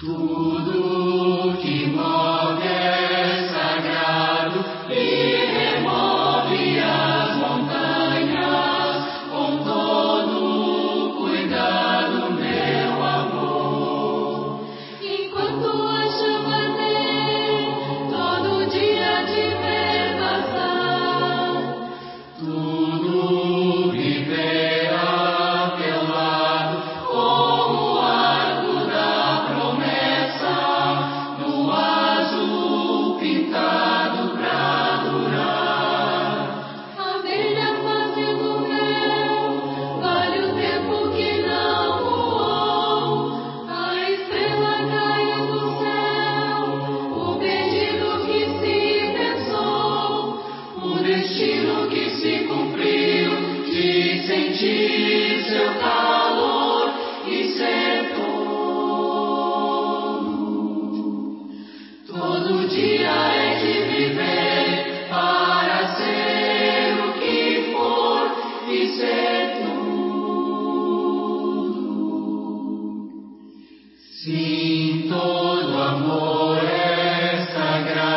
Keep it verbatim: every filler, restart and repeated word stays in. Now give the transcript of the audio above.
Tudo que move é sagrado e remove as montanhas com todo cuidado, meu amor. Enquanto a chama arder, todo dia te ver passar, Tudo viverá a teu lado como o arco da promessa, no azul pintado pra durar. a abelha fazendo mel, vale o tempo que não voou, a estrela caiu do céu, o pedido que se pensou, O destino que se cumpriu de sentir seu calor e ser todo. Todo dia é de viver para ser o que for e ser tudo. Sim, todo amor é sagrado.